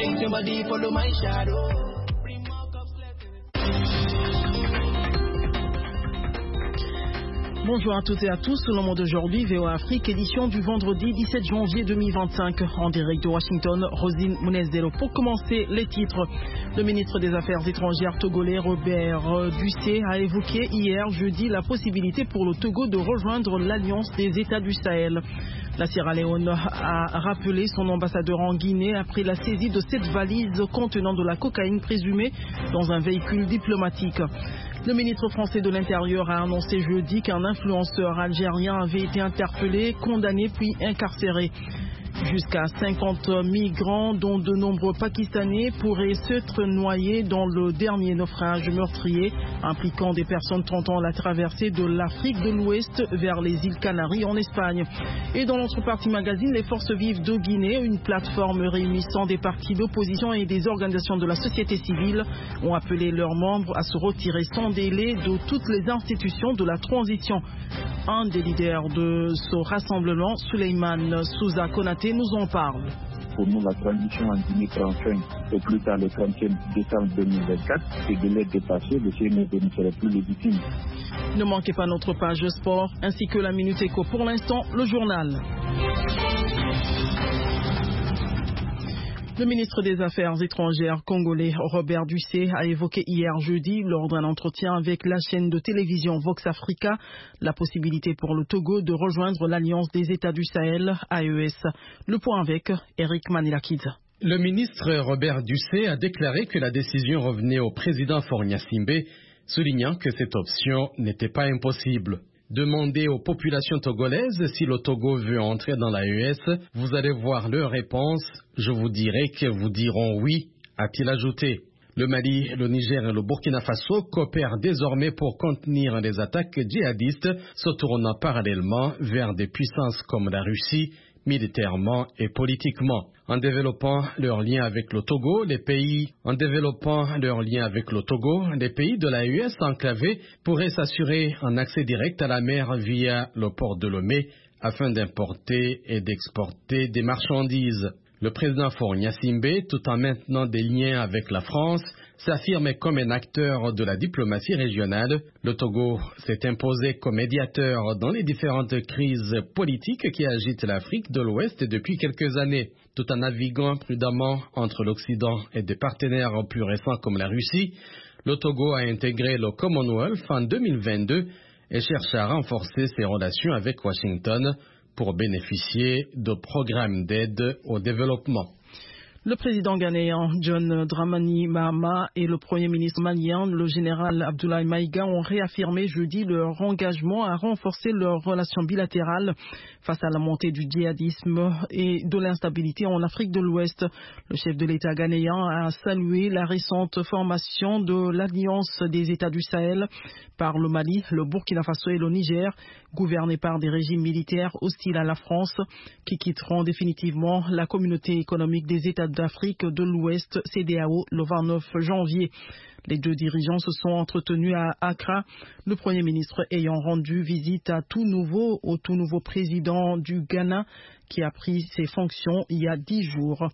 Paint your body, follow my shadow. Bonjour à toutes et à tous, le monde d'aujourd'hui, VOA Afrique, édition du vendredi 17 janvier 2025, en direct de Washington, Rosine Munezero. Pour commencer, les titres. Le ministre des Affaires étrangères togolais Robert Dussé a évoqué hier jeudi la possibilité pour le Togo de rejoindre l'Alliance des États du Sahel. La Sierra Leone a rappelé son ambassadeur en Guinée après la saisie de 7 valises contenant de la cocaïne présumée dans un véhicule diplomatique. Le ministre français de l'Intérieur a annoncé jeudi qu'un influenceur algérien avait été interpellé, condamné puis incarcéré. Jusqu'à 50 migrants, dont de nombreux Pakistanais, pourraient s'être noyés dans le dernier naufrage meurtrier impliquant des personnes tentant la traversée de l'Afrique de l'Ouest vers les îles Canaries en Espagne. Et dans notre partie magazine, les Forces vives de Guinée, une plateforme réunissant des partis d'opposition et des organisations de la société civile, ont appelé leurs membres à se retirer sans délai de toutes les institutions de la transition. Un des leaders de ce rassemblement, Souleymane Souza Konaté, nous en parle. Pour nous, la transition en Guinée prend fin au plus tard le 31 décembre 2024. Ce délai dépassé, le CNRD ne serait plus légitime. Ne manquez pas notre page sport ainsi que la Minute Éco. Pour l'instant, le journal. Le ministre des Affaires étrangères congolais Robert Dussé a évoqué hier jeudi, lors d'un entretien avec la chaîne de télévision Vox Africa, la possibilité pour le Togo de rejoindre l'Alliance des États du Sahel, AES. Le point avec Eric Manilakidze. Le ministre Robert Dussé a déclaré que la décision revenait au président Faure Gnassingbé, soulignant que cette option n'était pas impossible. Demandez aux populations togolaises si le Togo veut entrer dans l'AES, vous allez voir leur réponse, je vous dirai que vous diront oui, a-t-il ajouté. Le Mali, le Niger et le Burkina Faso coopèrent désormais pour contenir les attaques djihadistes, se tournant parallèlement vers des puissances comme la Russie, militairement et politiquement. En développant leurs liens avec le Togo, les pays de l'AES enclavés pourraient s'assurer un accès direct à la mer via le port de Lomé afin d'importer et d'exporter des marchandises. Le président Faure Gnassingbé, tout en maintenant des liens avec la France, s'affirme comme un acteur de la diplomatie régionale. Le Togo s'est imposé comme médiateur dans les différentes crises politiques qui agitent l'Afrique de l'Ouest depuis quelques années. Tout en naviguant prudemment entre l'Occident et des partenaires plus récents comme la Russie, le Togo a intégré le Commonwealth en 2022 et cherche à renforcer ses relations avec Washington pour bénéficier de programmes d'aide au développement. Le président ghanéen John Dramani Mahama et le premier ministre malien, le général Abdoulaye Maïga, ont réaffirmé jeudi leur engagement à renforcer leurs relations bilatérales face à la montée du djihadisme et de l'instabilité en Afrique de l'Ouest. Le chef de l'État ghanéen a salué la récente formation de l'Alliance des États du Sahel par le Mali, le Burkina Faso et le Niger, gouvernés par des régimes militaires hostiles à la France, qui quitteront définitivement la communauté économique des États d'Afrique de l'Ouest, CEDEAO, le 29 janvier. Les deux dirigeants se sont entretenus à Accra, le Premier ministre ayant rendu visite au tout nouveau président du Ghana qui a pris ses fonctions il y a 10 jours.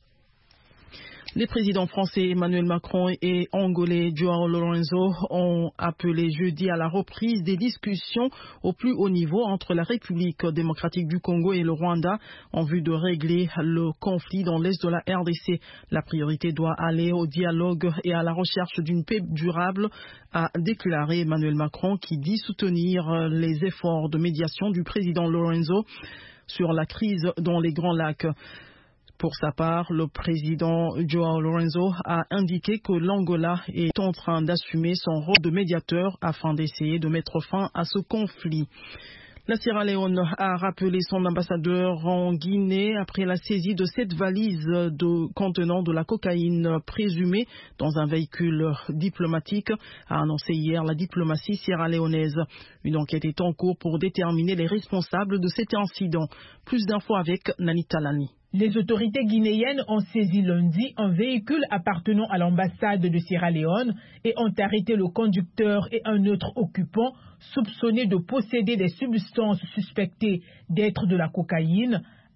Les présidents français Emmanuel Macron et angolais João Lourenço ont appelé jeudi à la reprise des discussions au plus haut niveau entre la République démocratique du Congo et le Rwanda en vue de régler le conflit dans l'est de la RDC. La priorité doit aller au dialogue et à la recherche d'une paix durable, a déclaré Emmanuel Macron, qui dit soutenir les efforts de médiation du président Lourenço sur la crise dans les Grands Lacs. Pour sa part, le président João Lourenço a indiqué que l'Angola est en train d'assumer son rôle de médiateur afin d'essayer de mettre fin à ce conflit. La Sierra Leone a rappelé son ambassadeur en Guinée après la saisie de 7 valises contenant de la cocaïne présumée dans un véhicule diplomatique, a annoncé hier la diplomatie sierra-léonaise. Une enquête est en cours pour déterminer les responsables de cet incident. Plus d'infos avec Nani Talani. Les autorités guinéennes ont saisi lundi un véhicule appartenant à l'ambassade de Sierra Leone et ont arrêté le conducteur et un autre occupant soupçonnés de posséder des substances suspectées d'être de la cocaïne,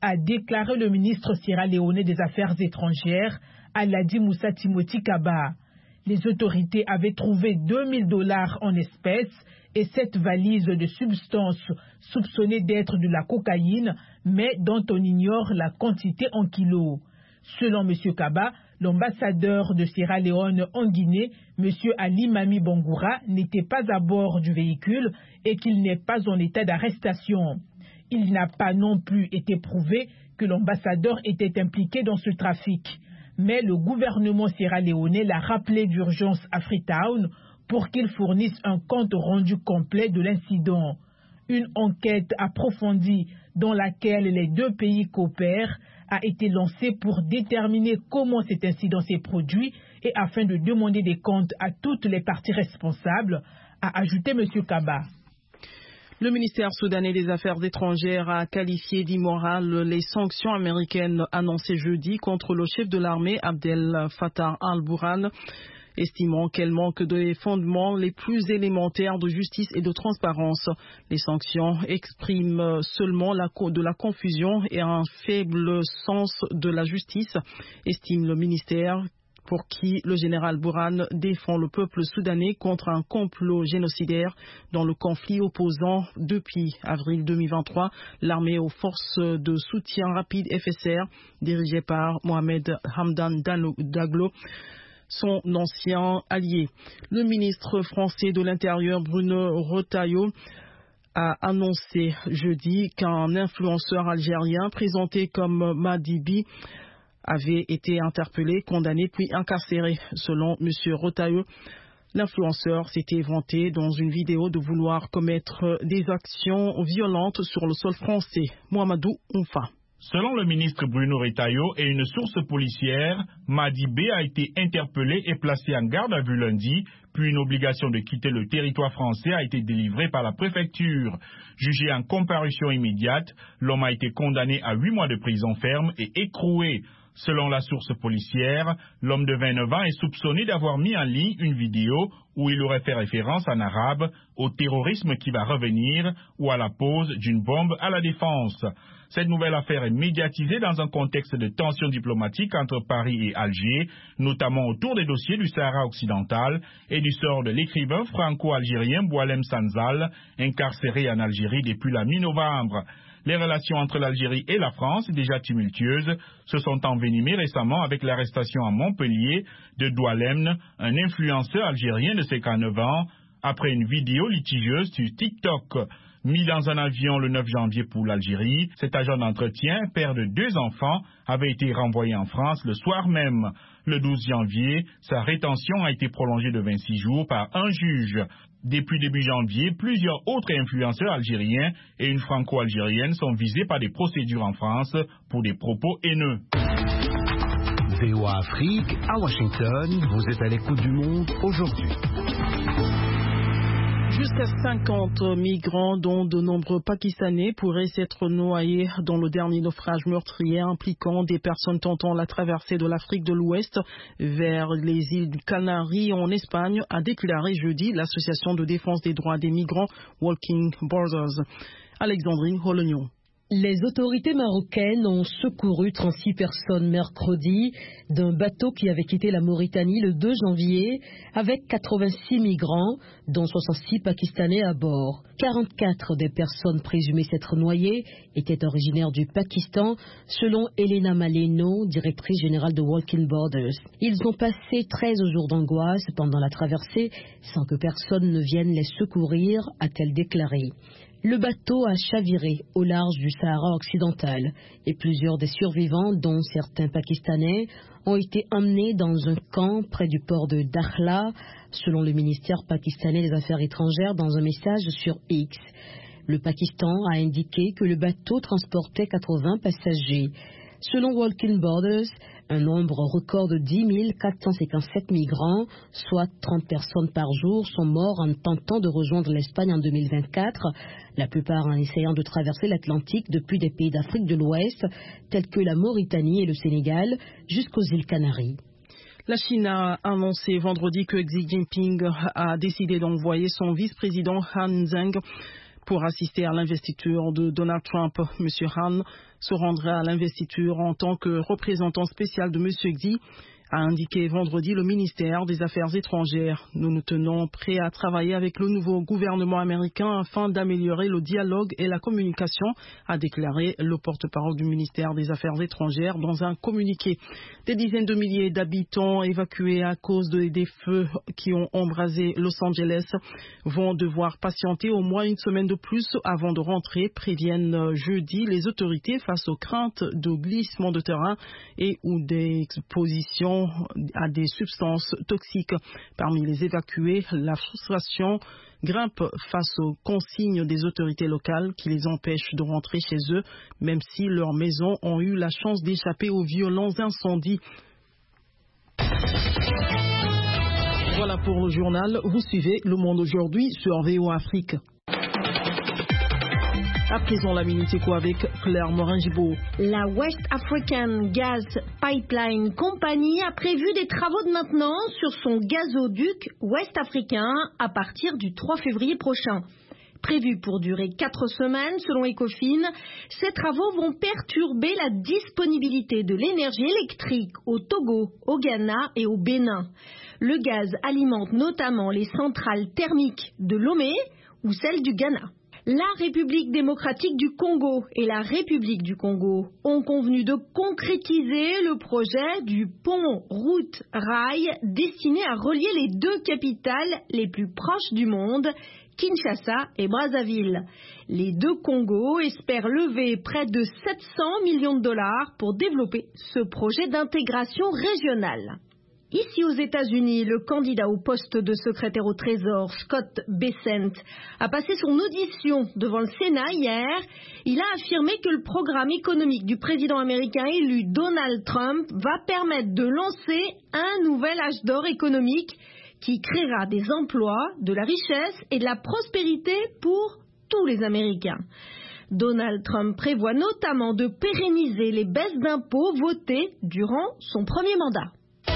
a déclaré le ministre sierra-léonais des Affaires étrangères, Aladi Moussa Timothy Kaba. Les autorités avaient trouvé $2000 en espèces et 7 valises de substances soupçonnées d'être de la cocaïne, mais dont on ignore la quantité en kilos. Selon M. Kaba, l'ambassadeur de Sierra Leone en Guinée, M. Ali Mami Bongoura, n'était pas à bord du véhicule et qu'il n'est pas en état d'arrestation. Il n'a pas non plus été prouvé que l'ambassadeur était impliqué dans ce trafic. Mais le gouvernement sierra-léonais l'a rappelé d'urgence à Freetown pour qu'il fournisse un compte rendu complet de l'incident. Une enquête approfondie dans laquelle les 2 pays coopèrent a été lancée pour déterminer comment cet incident s'est produit et afin de demander des comptes à toutes les parties responsables, a ajouté M. Kaba. Le ministère soudanais des Affaires étrangères a qualifié d'immorales les sanctions américaines annoncées jeudi contre le chef de l'armée Abdel Fattah al-Burhan, estimant qu'elles manquent des fondements les plus élémentaires de justice et de transparence. Les sanctions expriment seulement de la confusion et un faible sens de la justice, estime le ministère, pour qui le général Burhan défend le peuple soudanais contre un complot génocidaire dans le conflit opposant depuis avril 2023 l'armée aux forces de soutien rapide FSR dirigée par Mohamed Hamdan Daglo, son ancien allié. Le ministre français de l'Intérieur Bruno Retailleau a annoncé jeudi qu'un influenceur algérien présenté comme Madibi avait été interpellé, condamné puis incarcéré. Selon M. Retailleau, l'influenceur s'était vanté dans une vidéo de vouloir commettre des actions violentes sur le sol français. Mohamedou Oumfa. Selon le ministre Bruno Retailleau et une source policière, Madi B a été interpellé et placé en garde à vue lundi, puis une obligation de quitter le territoire français a été délivrée par la préfecture. Jugé en comparution immédiate, l'homme a été condamné à 8 mois de prison ferme et écroué. Selon la source policière, l'homme de 29 ans est soupçonné d'avoir mis en ligne une vidéo où il aurait fait référence en arabe au terrorisme qui va revenir ou à la pose d'une bombe à la défense. Cette nouvelle affaire est médiatisée dans un contexte de tensions diplomatiques entre Paris et Alger, notamment autour des dossiers du Sahara occidental et du sort de l'écrivain franco-algérien Boualem Sansal, incarcéré en Algérie depuis la mi-novembre. Les relations entre l'Algérie et la France, déjà tumultueuses, se sont envenimées récemment avec l'arrestation à Montpellier de Doualem, un influenceur algérien de 59 ans, après une vidéo litigieuse sur TikTok. Mis dans un avion le 9 janvier pour l'Algérie, cet agent d'entretien, père de 2 enfants, avait été renvoyé en France le soir même. Le 12 janvier, sa rétention a été prolongée de 26 jours par un juge. Depuis début janvier, plusieurs autres influenceurs algériens et une franco-algérienne sont visés par des procédures en France pour des propos haineux. VOA Afrique, à Washington, vous êtes à l'écoute du monde aujourd'hui. Jusqu'à 50 migrants, dont de nombreux Pakistanais, pourraient s'être noyés dans le dernier naufrage meurtrier impliquant des personnes tentant la traversée de l'Afrique de l'Ouest vers les îles Canaries en Espagne, a déclaré jeudi l'association de défense des droits des migrants Walking Borders. Alexandrine Rolognon. Les autorités marocaines ont secouru 36 personnes mercredi d'un bateau qui avait quitté la Mauritanie le 2 janvier avec 86 migrants, dont 66 Pakistanais à bord. 44 des personnes présumées s'être noyées étaient originaires du Pakistan, selon Elena Maleno, directrice générale de Walking Borders. Ils ont passé 13 jours d'angoisse pendant la traversée sans que personne ne vienne les secourir, a-t-elle déclaré. Le bateau a chaviré au large du Sahara occidental et plusieurs des survivants, dont certains Pakistanais, ont été emmenés dans un camp près du port de Dakhla, selon le ministère pakistanais des Affaires étrangères dans un message sur X. Le Pakistan a indiqué que le bateau transportait 80 passagers. Selon Walking Borders, un nombre record de 10 457 migrants, soit 30 personnes par jour, sont morts en tentant de rejoindre l'Espagne en 2024, la plupart en essayant de traverser l'Atlantique depuis des pays d'Afrique de l'Ouest, tels que la Mauritanie et le Sénégal, jusqu'aux îles Canaries. La Chine a annoncé vendredi que Xi Jinping a décidé d'envoyer son vice-président Han Zheng pour assister à l'investiture de Donald Trump. M. Han se rendra à l'investiture en tant que représentant spécial de M. Xi, a indiqué vendredi le ministère des Affaires étrangères. Nous nous tenons prêts à travailler avec le nouveau gouvernement américain afin d'améliorer le dialogue et la communication, a déclaré le porte-parole du ministère des Affaires étrangères dans un communiqué. Des dizaines de milliers d'habitants évacués à cause des feux qui ont embrasé Los Angeles vont devoir patienter au moins une semaine de plus avant de rentrer, préviennent jeudi les autorités face aux craintes de glissement de terrain et ou d'exposition à des substances toxiques. Parmi les évacués, la frustration grimpe face aux consignes des autorités locales qui les empêchent de rentrer chez eux, même si leurs maisons ont eu la chance d'échapper aux violents incendies. Voilà pour le journal. Vous suivez Le Monde aujourd'hui sur VOA Afrique. À présent, la Minute Éco avec Claire Morin-Gibault. La West African Gas Pipeline Company a prévu des travaux de maintenance sur son gazoduc ouest africain à partir du 3 février prochain. Prévus pour durer 4 semaines, selon Ecofin, ces travaux vont perturber la disponibilité de l'énergie électrique au Togo, au Ghana et au Bénin. Le gaz alimente notamment les centrales thermiques de Lomé ou celles du Ghana. La République démocratique du Congo et la République du Congo ont convenu de concrétiser le projet du pont route-rail destiné à relier les deux capitales les plus proches du monde, Kinshasa et Brazzaville. Les deux Congos espèrent lever près de 700 millions de dollars pour développer ce projet d'intégration régionale. Ici aux États-Unis, le candidat au poste de secrétaire au Trésor, Scott Bessent, a passé son audition devant le Sénat hier. Il a affirmé que le programme économique du président américain élu Donald Trump va permettre de lancer un nouvel âge d'or économique qui créera des emplois, de la richesse et de la prospérité pour tous les Américains. Donald Trump prévoit notamment de pérenniser les baisses d'impôts votées durant son premier mandat.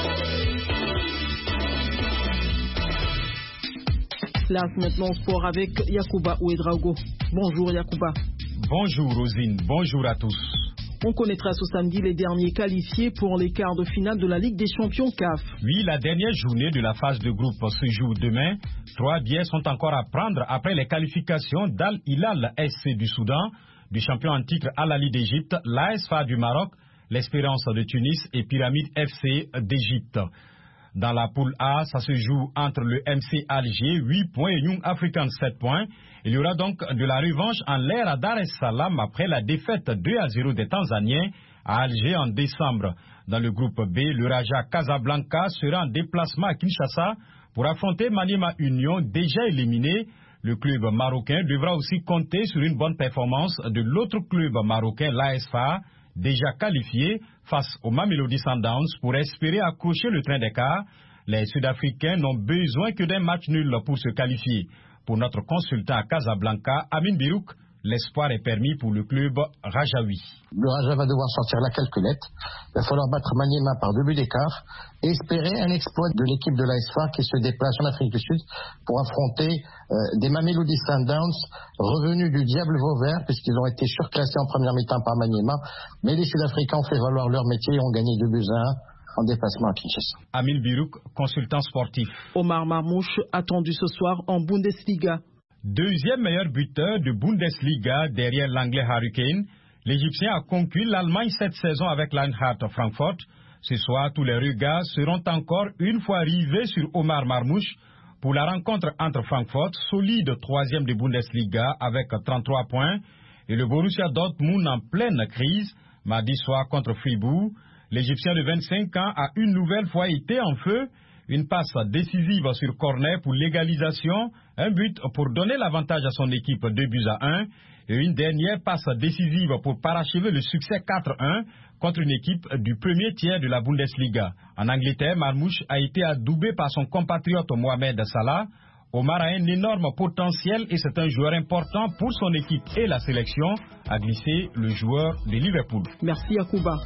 Place maintenant au sport avec Yacouba Ouedraogo. Bonjour Yacouba. Bonjour Rosine, bonjour à tous. On connaîtra ce samedi les derniers qualifiés pour les quarts de finale de la Ligue des Champions CAF. Oui, la dernière journée de la phase de groupe se joue demain. 3 billets sont encore à prendre après les qualifications d'Al Hilal SC du Soudan, du champion en titre Al Ahly d'Égypte, l'AS FAR du Maroc, l'Espérance de Tunis et Pyramide FC d'Égypte. Dans la poule A, ça se joue entre le MC Alger, 8 points, et Young Africans, 7 points. Il y aura donc de la revanche en l'air à Dar es Salaam après la défaite 2-0 des Tanzaniens à Alger en décembre. Dans le groupe B, le Raja Casablanca sera en déplacement à Kinshasa pour affronter Maniema Union, déjà éliminé. Le club marocain devra aussi compter sur une bonne performance de l'autre club marocain, l'AS FAR, déjà qualifié face au Mamelodi Sundowns pour espérer accrocher le train d'écart. Les Sud-Africains n'ont besoin que d'un match nul pour se qualifier. Pour notre consultant à Casablanca, Amin Birouk, l'espoir est permis pour le club rajaoui. Le Raja va devoir sortir la calculette. Il va falloir battre Maniema par 2 buts d'écart et espérer un exploit de l'équipe de l'AS FAR qui se déplace en Afrique du Sud pour affronter des Mamelodi Sundowns revenus du diable vauvert puisqu'ils ont été surclassés en première mi-temps par Maniema. Mais les Sud-Africains ont fait valoir leur métier et ont gagné 2 buts à 1 en déplacement à Kinshasa. Amin Birouk, consultant sportif. Omar Marmouche, attendu ce soir en Bundesliga. Deuxième meilleur buteur de Bundesliga derrière l'anglais Harry Kane, l'Égyptien a conquis l'Allemagne cette saison avec l'Eintracht Francfort. Ce soir, tous les regards seront encore une fois rivés sur Omar Marmouche pour la rencontre entre Francfort, solide troisième de Bundesliga avec 33 points, et le Borussia Dortmund en pleine crise, mardi soir contre Fribourg. L'Égyptien de 25 ans a une nouvelle fois été en feu. Une passe décisive sur corner pour l'égalisation, un but pour donner l'avantage à son équipe 2-1 et une dernière passe décisive pour parachever le succès 4-1 contre une équipe du premier tiers de la Bundesliga. En Angleterre, Marmouche a été adoubé par son compatriote Mohamed Salah. Omar a un énorme potentiel et c'est un joueur important pour son équipe et la sélection, a glissé le joueur de Liverpool. Merci Yacouba.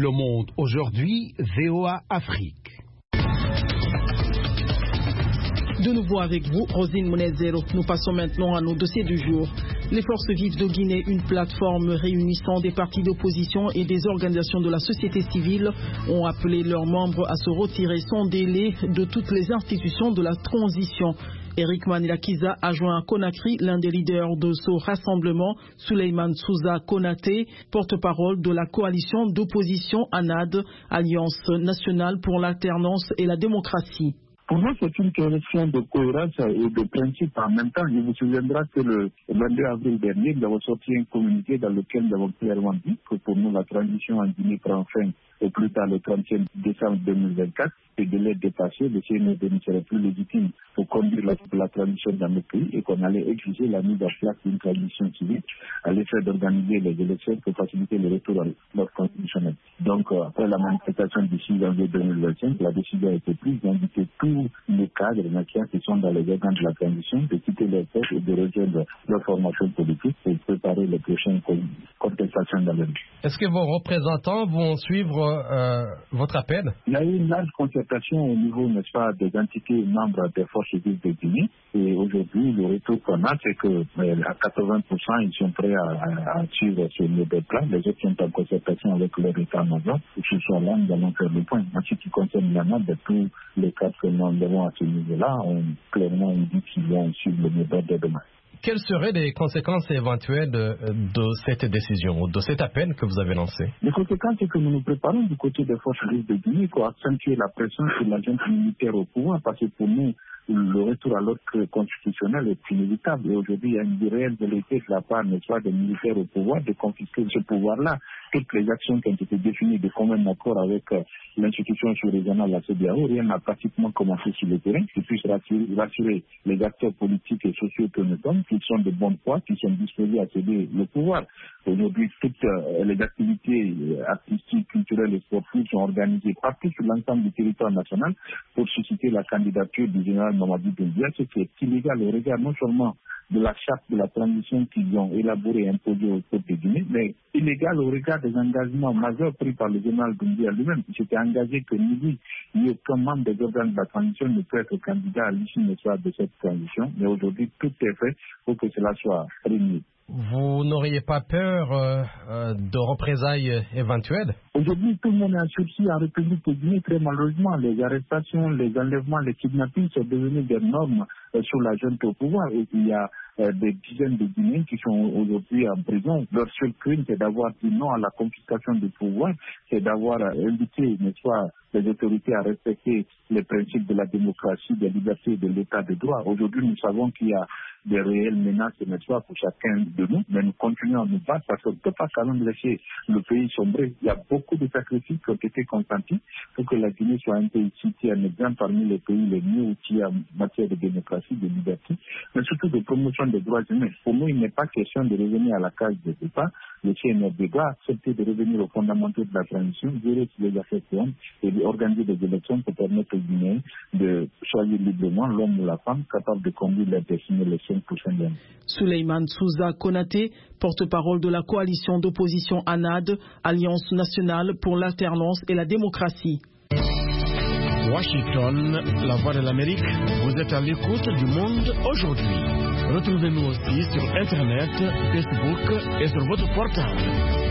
Le Monde aujourd'hui, VOA Afrique. De nouveau avec vous, Rosine Monezero. Nous passons maintenant à nos dossiers du jour. Les Forces vives de Guinée, une plateforme réunissant des partis d'opposition et des organisations de la société civile, ont appelé leurs membres à se retirer sans délai de toutes les institutions de la transition. Eric Manilakiza a joint à Conakry l'un des leaders de ce rassemblement, Souleymane Souza Konaté, porte-parole de la coalition d'opposition ANAD, Alliance nationale pour l'alternance et la démocratie. Pour nous, c'est une question de cohérence et de principe en même temps. Il vous souviendra que le 22 avril dernier, nous avons sorti un communiqué dans lequel nous avons clairement dit que pour nous, la transition en Guinée prend fin au plus tard le 31 décembre 2024. Et de l'être dépassé, le CNRD ne serait plus légitime pour conduire la transition dans le pays et qu'on allait exiger la mise en place d'une transition civile à l'effet d'organiser les élections pour faciliter le retour à l'ordre constitutionnel. Donc, après la manifestation du 6 janvier 2025, la décision a été prise d'inviter tous les cadres nationaux qui sont dans les organes de la transition de quitter leur poste et de rejoindre leur formation politique pour préparer les prochaines contestations dans le pays. Est-ce que vos représentants vont suivre votre appel? Il y a eu une large concertation au niveau, n'est-ce pas, des entités membres des forces vives de Guinée. Et aujourd'hui, le retour qu'on a, c'est que à 80%, ils sont prêts à suivre ce nouvel plan. Les autres sont en concertation avec leur état-major. Et ce soir là, nous allons faire le point. En ce qui concerne la note de tous les cas que nous avons à ce niveau-là, on clairement dit qu'ils vont suivre le modèle de demain. Quelles seraient les conséquences éventuelles de cette décision ou de cet appel que vous avez lancé? Les conséquences, c'est que nous nous préparons du côté des forces vives de Guinée pour accentuer la pression sur la junte militaire au pouvoir, parce que pour nous, le retour à l'ordre constitutionnel est inévitable. Et aujourd'hui, il y a une réelle velléité de la part, n'est-ce pas, des militaires au pouvoir de confisquer ce pouvoir-là. Toutes les actions qui ont été définies de commun accord avec l'institution sous-régionale, la CEDEAO, rien n'a pratiquement commencé sur le terrain, qui puisse rassurer les acteurs politiques et sociaux que nous sommes, qui sont de bonne foi, qui sont disposés à céder le pouvoir. Aujourd'hui, toutes les activités artistiques, culturelles et sportives sont organisées partout sur l'ensemble du territoire national pour susciter la candidature du général Mamadou Doumbouya, ce qui est illégal au regard non seulement de la charte de la transition qu'ils ont élaborée et imposée au peuple de Guinée, mais illégal au regard des engagements majeurs pris par le général Doumbouya lui-même. Il s'était engagé que ni aucun membre des organes de la transition ne peut être candidat à l'issue de cette transition. Mais aujourd'hui, tout est fait pour que cela soit réuni. Vous n'auriez pas peur de représailles éventuelles? Aujourd'hui, tout le monde est en sursis en République de Guinée. Très malheureusement, les arrestations, les enlèvements, les kidnappings sont devenus des normes sur la junte au pouvoir. Et il y a des dizaines de Guinéens qui sont aujourd'hui en prison. Leur seul crime, c'est d'avoir dit non à la confiscation du pouvoir, c'est d'avoir invité, n'est-ce pas, les autorités à respecter les principes de la démocratie, des libertés et de l'état de droit. Aujourd'hui, nous savons qu'il y a des réelles menaces, n'est-ce pas, pour chacun de nous, mais nous continuons à nous battre parce qu'on ne peut pas quand même laisser le pays sombrer. Il y a beaucoup de sacrifices qui ont été consentis pour que la Guinée soit un pays cité en exemple parmi les pays les mieux outillés en matière de démocratie, de liberté, mais surtout de promotion des droits humains. Pour nous, il n'est pas question de revenir à la case de départ. Le CNRD doit accepter de revenir aux fondamentaux de la transition, gérer les affaires courantes et organiser des élections pour permettre aux Guinéens de choisir librement l'homme ou la femme capable de conduire les destinées les 5 prochaines années. Souleymane Souza Konaté, porte-parole de la coalition d'opposition ANAD, Alliance nationale pour l'alternance et la démocratie. Washington, la voix de l'Amérique, vous êtes à l'écoute du Monde aujourd'hui. Retrouvez-nous aussi sur Internet, Facebook et sur votre portable.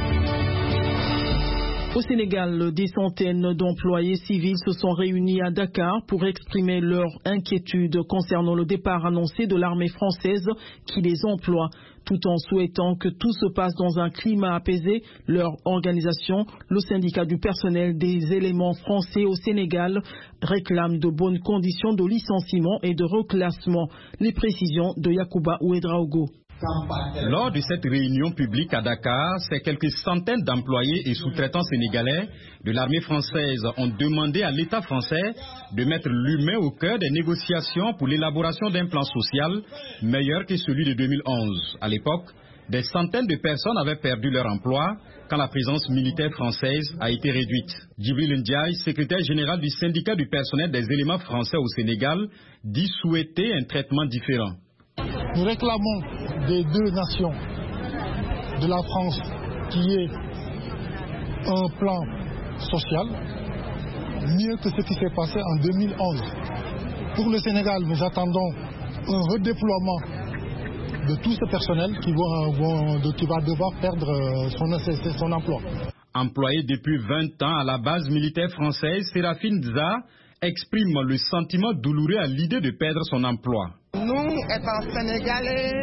Au Sénégal, des centaines d'employés civils se sont réunis à Dakar pour exprimer leur inquiétude concernant le départ annoncé de l'armée française qui les emploie. Tout en souhaitant que tout se passe dans un climat apaisé, leur organisation, le syndicat du personnel des éléments français au Sénégal, réclame de bonnes conditions de licenciement et de reclassement. Les précisions de Yacouba Ouedraogo. Lors de cette réunion publique à Dakar, ces quelques centaines d'employés et sous-traitants sénégalais de l'armée française ont demandé à l'État français de mettre l'humain au cœur des négociations pour l'élaboration d'un plan social meilleur que celui de 2011. À l'époque, des centaines de personnes avaient perdu leur emploi quand la présence militaire française a été réduite. Djibril Ndiaye, secrétaire général du syndicat du personnel des éléments français au Sénégal, dit souhaiter un traitement différent. Nous réclamons des deux nations, de la France, qui est un plan social mieux que ce qui s'est passé en 2011. Pour le Sénégal, nous attendons un redéploiement de tout ce personnel qui va devoir perdre son emploi. Employé depuis 20 ans à la base militaire française, Séraphine Za exprime le sentiment douloureux à l'idée de perdre son emploi. Nous, étant Sénégalais,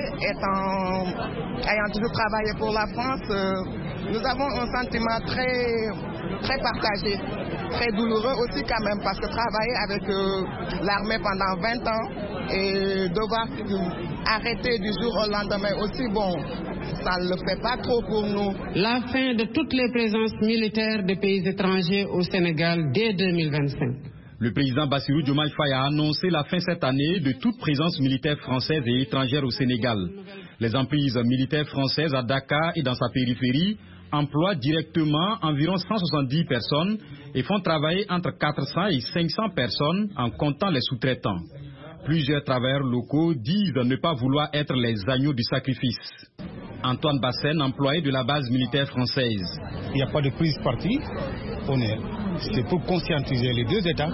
ayant toujours travaillé pour la France, nous avons un sentiment très partagé, très douloureux aussi quand même, parce que travailler avec l'armée pendant 20 ans et devoir arrêter du jour au lendemain aussi, ça ne le fait pas trop pour nous. La fin de toutes les présences militaires des pays étrangers au Sénégal dès 2025. Le président Bassirou Diomaye Faye a annoncé la fin cette année de toute présence militaire française et étrangère au Sénégal. Les emprises militaires françaises à Dakar et dans sa périphérie emploient directement environ 170 personnes et font travailler entre 400 et 500 personnes en comptant les sous-traitants. Plusieurs travailleurs locaux disent ne pas vouloir être les agneaux du sacrifice. Antoine Bassène, employé de la base militaire française. Il n'y a pas de prise parti, c'est pour conscientiser les deux États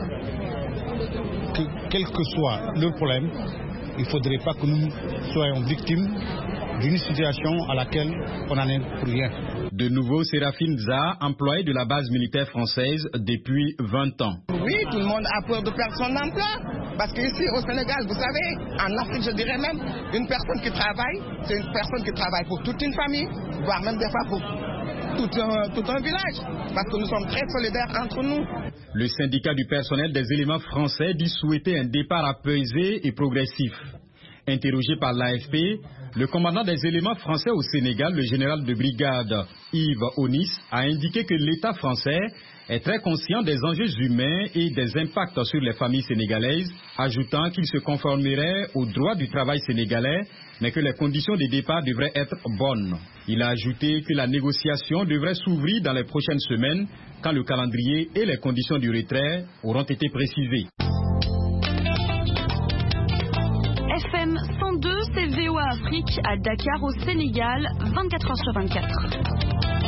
que quel que soit leur problème, il ne faudrait pas que nous soyons victimes d'une situation à laquelle on n'en est pour rien. De nouveau, Séraphine Za, employée de la base militaire française depuis 20 ans. Oui, tout le monde a peur de perdre son emploi. Parce qu'ici au Sénégal, vous savez, en Afrique, je dirais même, une personne qui travaille, c'est une personne qui travaille pour toute une famille, voire même des fois pour tout un village. Parce que nous sommes très solidaires entre nous. Le syndicat du personnel des éléments français dit souhaiter un départ apaisé et progressif. Interrogé par l'AFP, le commandant des éléments français au Sénégal, le général de brigade Yves Onis, a indiqué que l'État français est très conscient des enjeux humains et des impacts sur les familles sénégalaises, ajoutant qu'il se conformerait aux droits du travail sénégalais, mais que les conditions de départ devraient être bonnes. Il a ajouté que la négociation devrait s'ouvrir dans les prochaines semaines, quand le calendrier et les conditions du retrait auront été précisés. FM 102, c'est VOA Afrique à Dakar au Sénégal, 24h/24.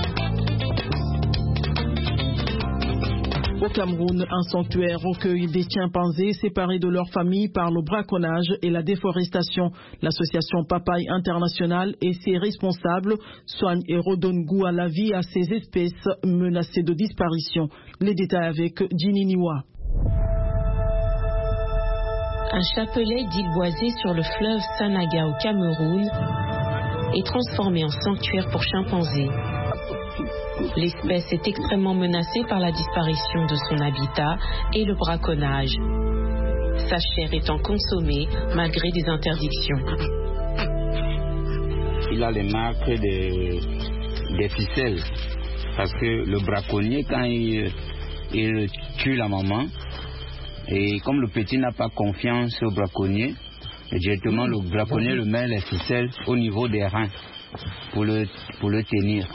Au Cameroun, un sanctuaire recueille des chimpanzés séparés de leur famille par le braconnage et la déforestation. L'association Papaye International et ses responsables soignent et redonnent goût à la vie à ces espèces menacées de disparition. Les détails avec Ginny Niwa. Un chapelet d'îles boisées sur le fleuve Sanaga au Cameroun est transformé en sanctuaire pour chimpanzés. L'espèce est extrêmement menacée par la disparition de son habitat et le braconnage. Sa chair étant consommée malgré des interdictions. Il a les marques des ficelles parce que le braconnier, quand il tue la maman, et comme le petit n'a pas confiance au braconnier, directement le braconnier le met les ficelles au niveau des reins pour le tenir.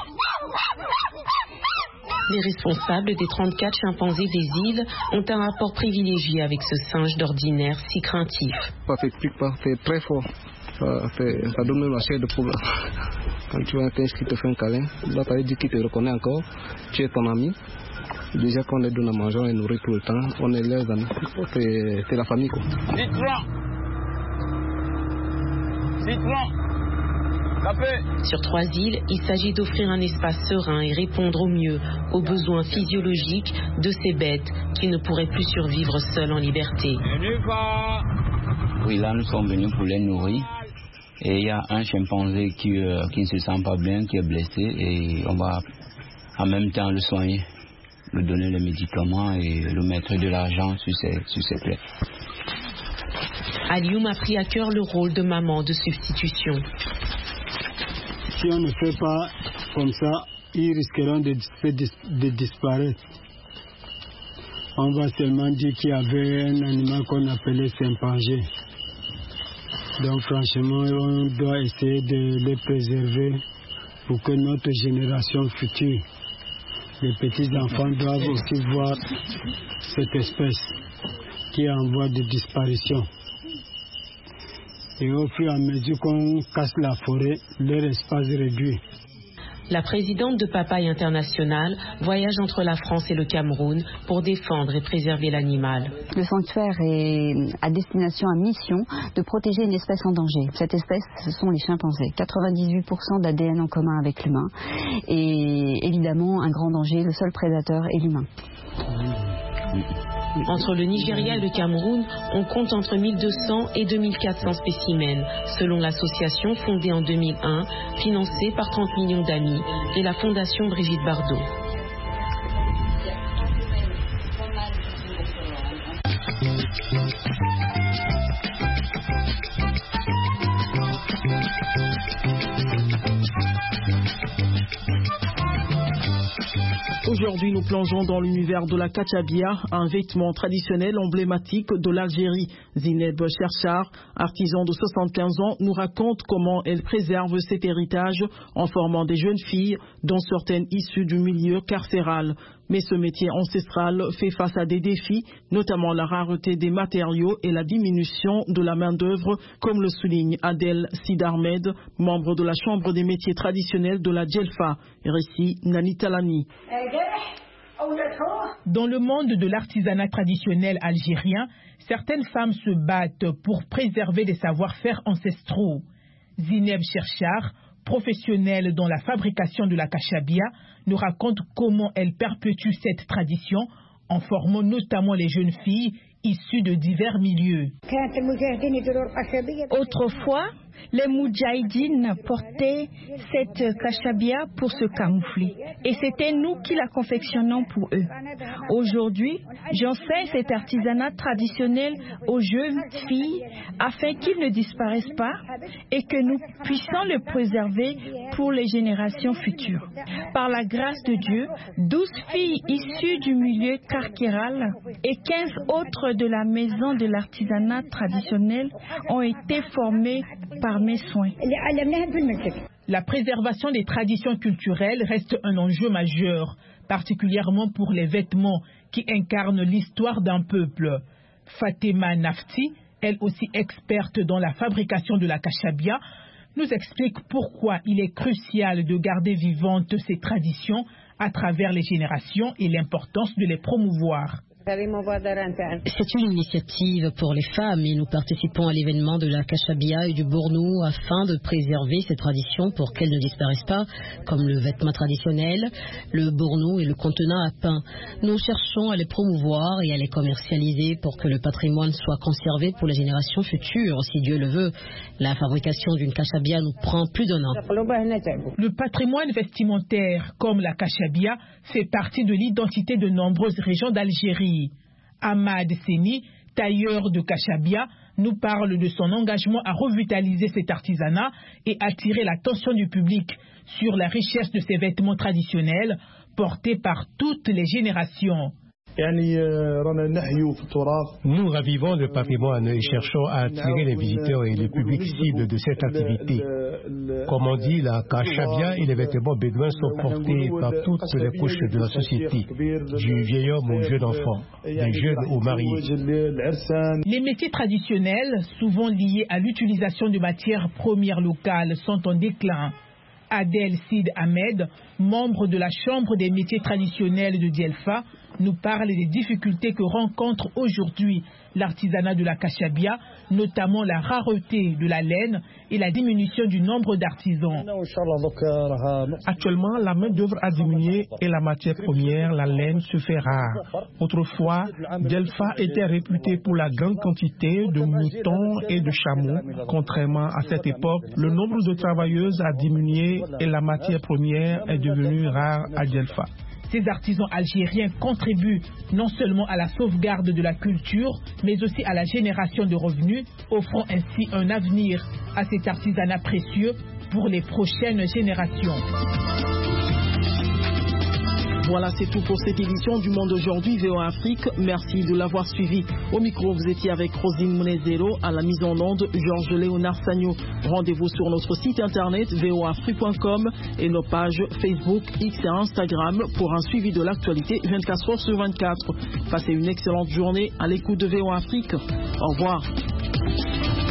Les responsables des 34 chimpanzés des îles ont un rapport privilégié avec ce singe d'ordinaire si craintif. Ça s'explique pas, c'est très fort. Ça donne même la chair de poule. Quand tu vois un singe qui te fait un câlin, là ça veut dire qu'il te reconnaît encore, tu es ton ami. Déjà qu'on les donne à manger, on les nourrit tout le temps, on est leurs amis. C'est la famille quoi. Sur 3 îles, il s'agit d'offrir un espace serein et répondre au mieux aux besoins physiologiques de ces bêtes qui ne pourraient plus survivre seules en liberté. Oui, là nous sommes venus pour les nourrir. Et il y a un chimpanzé qui ne se sent pas bien, qui est blessé, et on va en même temps le soigner, lui donner les médicaments et lui mettre de l'argent sur ses plaies. Alioum a pris à cœur le rôle de maman de substitution. Si on ne fait pas comme ça, ils risqueront de disparaître. On va seulement dire qu'il y avait un animal qu'on appelait chimpanzé. Donc franchement, on doit essayer de les préserver pour que notre génération future, les petits-enfants doivent aussi voir cette espèce qui est en voie de disparition. Et au fur et à mesure qu'on casse la forêt, leur espace réduit. La présidente de Papaye International voyage entre la France et le Cameroun pour défendre et préserver l'animal. Le sanctuaire est à destination, à mission de protéger une espèce en danger. Cette espèce, ce sont les chimpanzés. 98% d'ADN en commun avec l'humain. Et évidemment, un grand danger, le seul prédateur est l'humain. Entre le Nigeria et le Cameroun, on compte entre 1200 et 2400 spécimens, selon l'association fondée en 2001, financée par 30 millions d'amis et la fondation Brigitte Bardot. Aujourd'hui, nous plongeons dans l'univers de la kachabia, un vêtement traditionnel emblématique de l'Algérie. Zineb Cherchar, artisan de 75 ans, nous raconte comment elle préserve cet héritage en formant des jeunes filles, dont certaines issues du milieu carcéral. Mais ce métier ancestral fait face à des défis, notamment la rareté des matériaux et la diminution de la main-d'œuvre, comme le souligne Adel Sidarmed, membre de la Chambre des métiers traditionnels de la Djelfa. Récit Nani Talani. Dans le monde de l'artisanat traditionnel algérien, certaines femmes se battent pour préserver des savoir-faire ancestraux. Zineb Cherchar, professionnelle dans la fabrication de la kachabia, nous raconte comment elle perpétue cette tradition en formant notamment les jeunes filles issues de divers milieux. Autrefois, les moudjahidines portaient cette kachabia pour se camoufler. Et c'était nous qui la confectionnons pour eux. Aujourd'hui, j'enseigne cet artisanat traditionnel aux jeunes filles afin qu'ils ne disparaissent pas et que nous puissions le préserver pour les générations futures. Par la grâce de Dieu, 12 filles issues du milieu carcéral et 15 autres de la maison de l'artisanat traditionnel ont été formées par mes soins. La préservation des traditions culturelles reste un enjeu majeur, particulièrement pour les vêtements qui incarnent l'histoire d'un peuple. Fatima Nafti, elle aussi experte dans la fabrication de la kachabia, nous explique pourquoi il est crucial de garder vivantes ces traditions à travers les générations et l'importance de les promouvoir. C'est une initiative pour les femmes et nous participons à l'événement de la kachabia et du bournou afin de préserver ces traditions pour qu'elles ne disparaissent pas, comme le vêtement traditionnel, le bournou et le contenant à pain. Nous cherchons à les promouvoir et à les commercialiser pour que le patrimoine soit conservé pour les générations futures, si Dieu le veut. La fabrication d'une kachabia nous prend plus d'un an. Le patrimoine vestimentaire, comme la kachabia, fait partie de l'identité de nombreuses régions d'Algérie. Ahmad Seni, tailleur de kachabia, nous parle de son engagement à revitaliser cet artisanat et attirer l'attention du public sur la richesse de ces vêtements traditionnels portés par toutes les générations. Nous ravivons le patrimoine et cherchons à attirer les visiteurs et le public cible de cette activité. Comme on dit, la kachabia et les vêtements bédouins sont portés par toutes les couches de la société, du vieil homme au jeune enfant, des jeunes aux mariés. Les métiers traditionnels, souvent liés à l'utilisation de matières premières locales, sont en déclin. Adel Sid Ahmed, membre de la Chambre des métiers traditionnels de Djelfa, nous parle des difficultés que rencontre aujourd'hui l'artisanat de la kachabia, notamment la rareté de la laine et la diminution du nombre d'artisans. Actuellement, la main-d'œuvre a diminué et la matière première, la laine, se fait rare. Autrefois, Djelfa était réputé pour la grande quantité de moutons et de chameaux. Contrairement à cette époque, le nombre de travailleuses a diminué et la matière première est devenue rare à Djelfa. Ces artisans algériens contribuent non seulement à la sauvegarde de la culture, mais aussi à la génération de revenus, offrant ainsi un avenir à cet artisanat précieux pour les prochaines générations. Voilà, c'est tout pour cette édition du Monde aujourd'hui VOA Afrique. Merci de l'avoir suivi. Au micro, vous étiez avec Rosine Monezero, à la mise en onde, Georges Léonard Sagno. Rendez-vous sur notre site internet voafrique.com et nos pages Facebook, X et Instagram pour un suivi de l'actualité 24 heures sur 24. Passez une excellente journée à l'écoute de VOA Afrique. Au revoir.